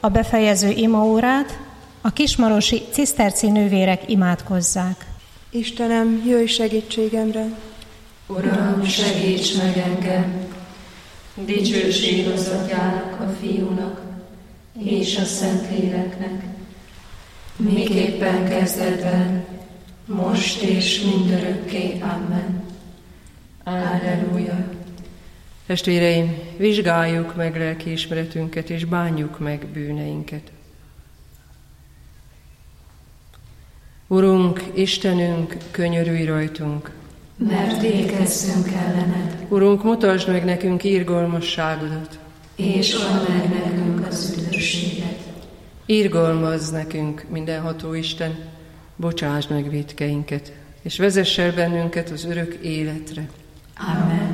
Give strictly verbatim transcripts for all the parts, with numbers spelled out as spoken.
a befejező imaórát a kismarosi ciszterci nővérek imádkozzák. Istenem, jöjj segítségemre! Uram, segíts meg engem! Dicsőség az Atyának, a Fiúnak és a Szentléleknek, miképpen kezdetben, most és mindörökké. Amen. Alleluja. Testvéreim, vizsgáljuk meg lelkiismeretünket, és bánjuk meg bűneinket. Urunk, Istenünk, könyörülj rajtunk, mert végezzünk ellened. Urunk, mutasd meg nekünk irgalmasságodat, és add meg nekünk az üdvösséget. Irgalmazz nekünk, mindenható Isten, bocsásd meg vétkeinket, és vezess el bennünket az örök életre. Amen.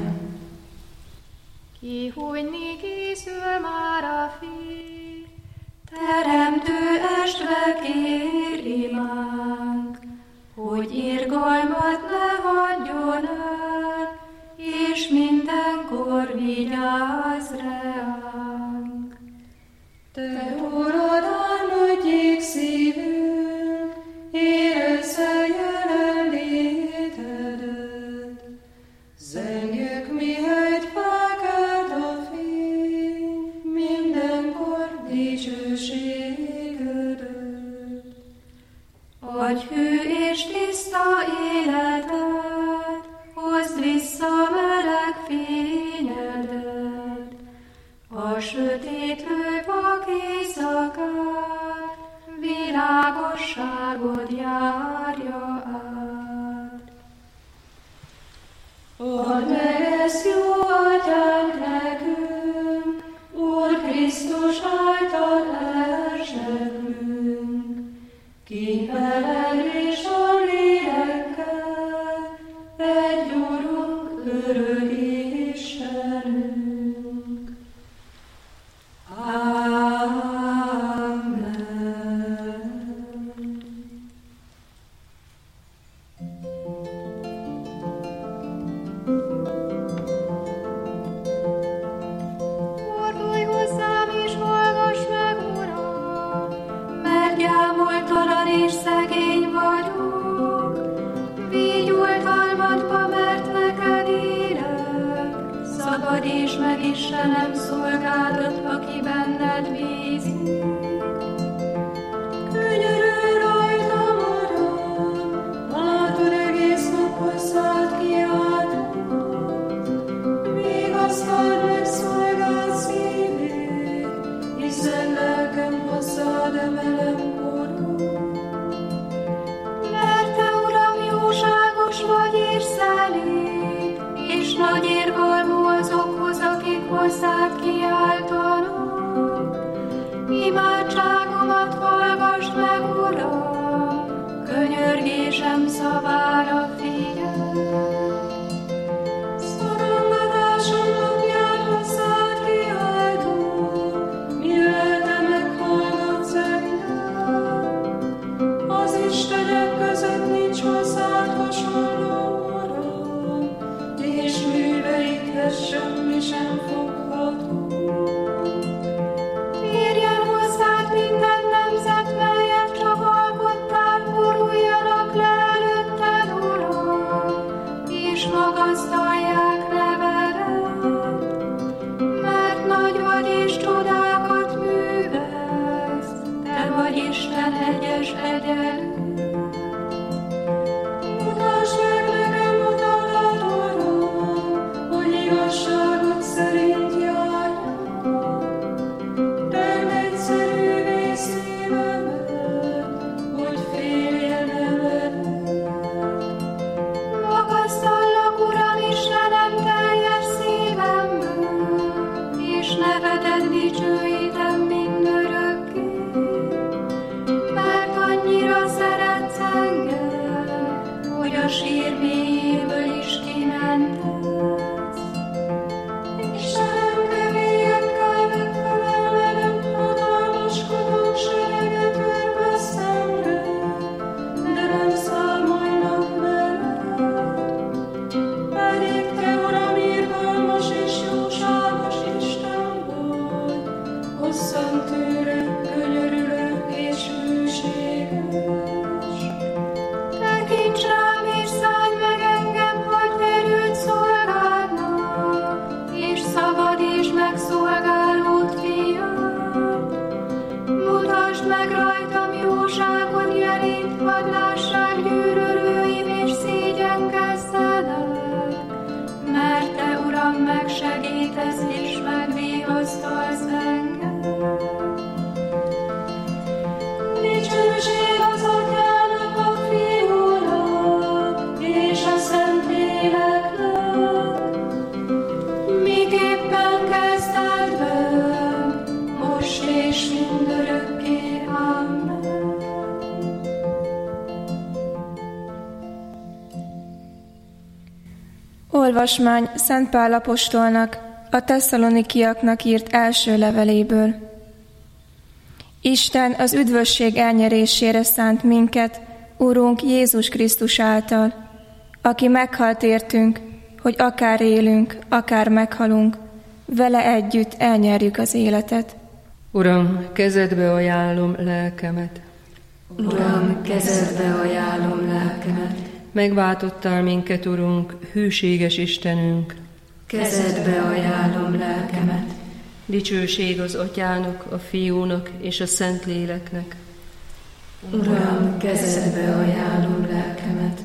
Kihújni készül már a fény, Teremtő estre kér imánk, hogy irgalmat ne hagyjon el, és mindenkor vigyázz reánk. Te, Urad, álmodjék szívünk, érezze jelenlétedet. Zengjük, mihelyt felkelt a fény, mindenkor dicsőségedet. Adj hű és tiszta életet, hozd vissza meleg fényedet. A sötétlő vak éjszakát, világosságod járja át. Add meg ezt, jó Atyánk, nekünk, Úr Krisztus által elsekrünk, ki veled és a lélekkel, egy Urunk, örök Istenünk. Amen. fordulj hozzám és hallgass meg, Uram, Mert gyámoltalan és szegény vagyok, vígyultalmadba, mert neked élek. Szabadíts meg, Istenem, szolgádat, aki benned bízik. Könyörülj rajtam, Uram, látod, egész nap hozzád kiáltok. Vigasztald meg szolgád szívét, hiszen lelkem hozzád emelem korod. Mert te, Uram, jóságos vagy és szelíd, és nagy irgalmú azokhoz, akik hozzád kiáltanak. Imádságomat hallgass meg, Uram, könyörgésem szavára figyelj. Szorongatásom napján hozzád kiáltok, mi lelke meghallgatsz engem. Az istenek között nincs hozzád hasonló, Uram, és műveidhez semmi sem fogható. Térjen hozzád minden nemzet, melyet csak alkottál, boruljanak le előtted, Uram. és mindörökké. Amen. Olvasmány Szent Pál apostolnak a tesszalonikiaknak írt első leveléből. Isten az üdvösség elnyerésére szánt minket, Urunk Jézus Krisztus által, aki meghalt értünk, hogy akár élünk, akár meghalunk, vele együtt elnyerjük az életet. Uram, kezedbe ajánlom lelkemet. Uram, kezedbe ajánlom lelkemet. Megváltottál minket, Urunk, hűséges Istenünk. Kezedbe ajánlom lelkemet. Dicsőség az Atyának, a Fiúnak és a Szentléleknek. Uram, kezedbe ajánlom lelkemet.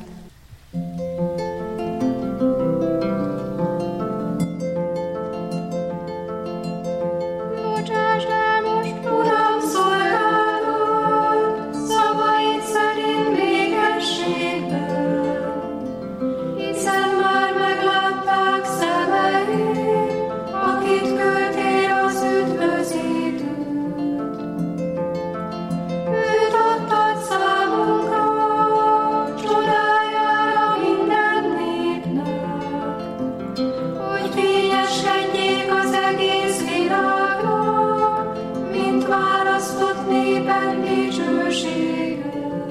Bocsásd el most, Uram, szolgálod, szavaid szerint békességben, hiszen már meglátták szemeid, akit küldtél az üdvözítőt. Őt adtad számunkra, csodájára minden népnek, hogy fényeskedjék az egész világnak, mint választott népen dicsősége.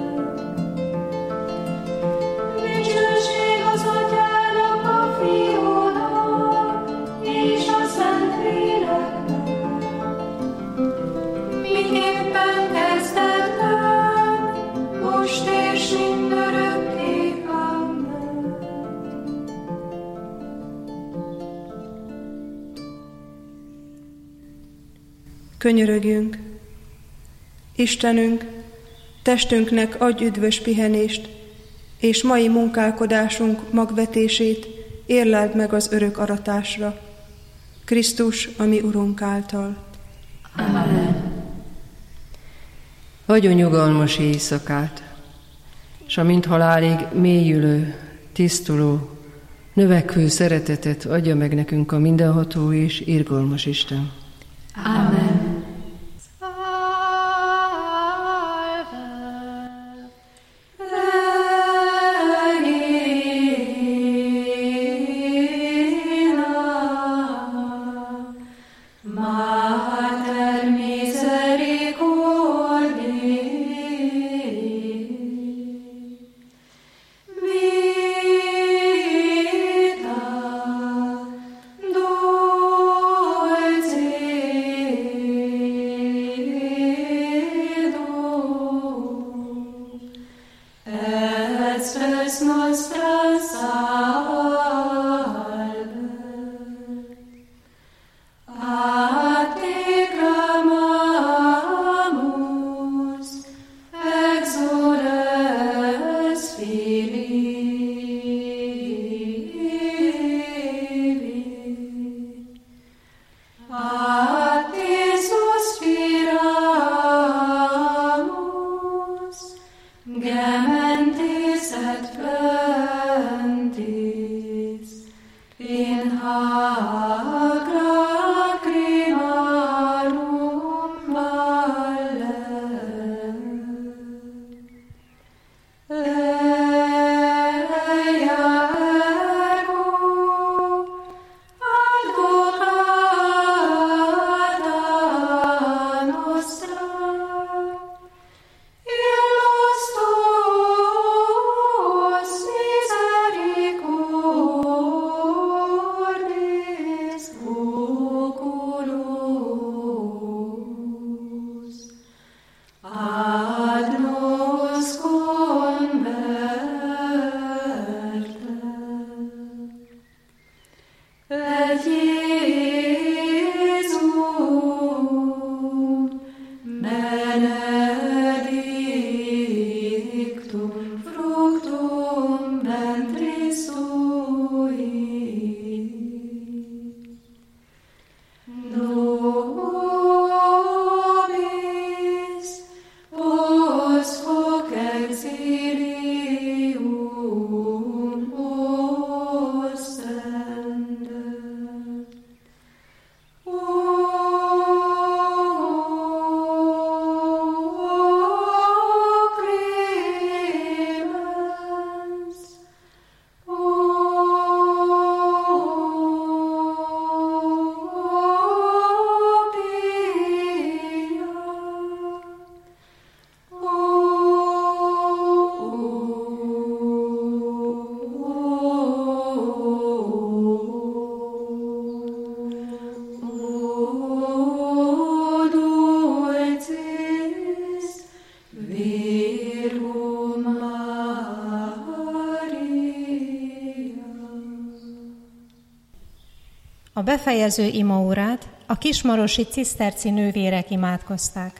Dicsőség az Atyának, a Fiúnak és a Szentléleknek, miképpen kezdetben, most és mindörökké. Amen. Könyörögjünk! Istenünk, testünknek adj üdvös pihenést, és mai munkálkodásunk magvetését érleld meg az örök aratásra. Krisztus, a mi Urunk által. Amen. Adjon nyugalmas éjszakát, s a mint halálig mélyülő, tisztuló, növekvő szeretetet adja meg nekünk a mindenható és irgalmas Isten. Amen. Vita, dolce A befejező imaórát a kismarosi ciszterci nővérek imádkozták.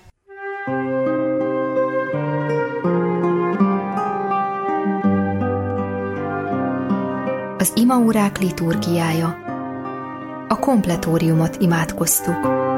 Az imaórák liturgiája. A kompletóriumot imádkoztuk.